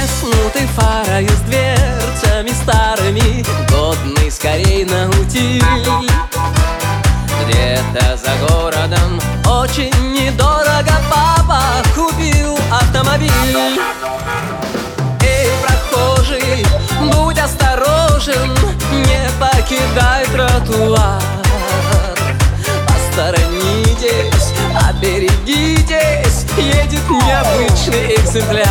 треснутой фарою, с дверцами старыми, годный скорей на утиль. Где-то за городом очень недорого папа купил автомобиль. Эй, прохожий, будь осторожен, не покидай тротуар. Посторонитесь, оберегитесь, едет необычный экземпляр.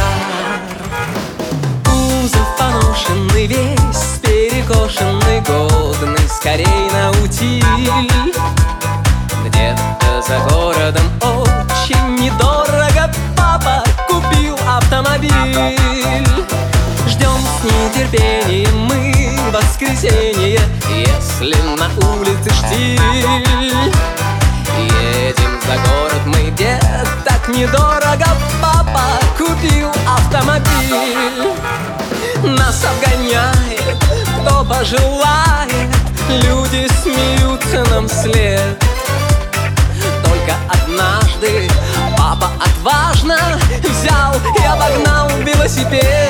Кузов поношенный весь, перекошенный, годный скорей на утиль. Где-то за городом очень недорого папа купил автомобиль. Ждем с нетерпением мы воскресенье, если на улице штиль. Едем за город мы, где так недорого папа купил автомобиль. Нас обгоняет, кто пожелает, люди смеются нам вслед. Только однажды папа отважно взял и обогнал велосипед.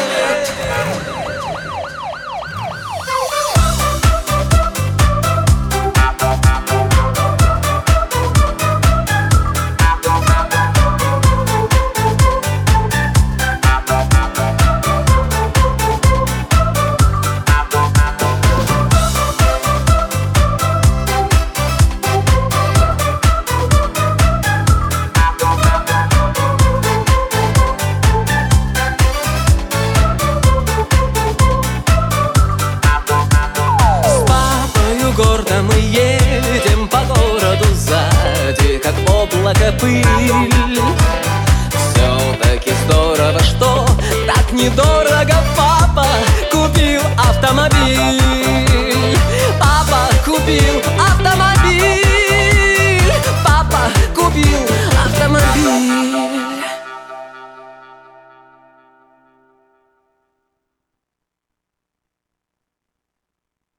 Гордо мы едем по городу, сзади как облако пыль. Все-таки здорово, что так недорого папа купил автомобиль.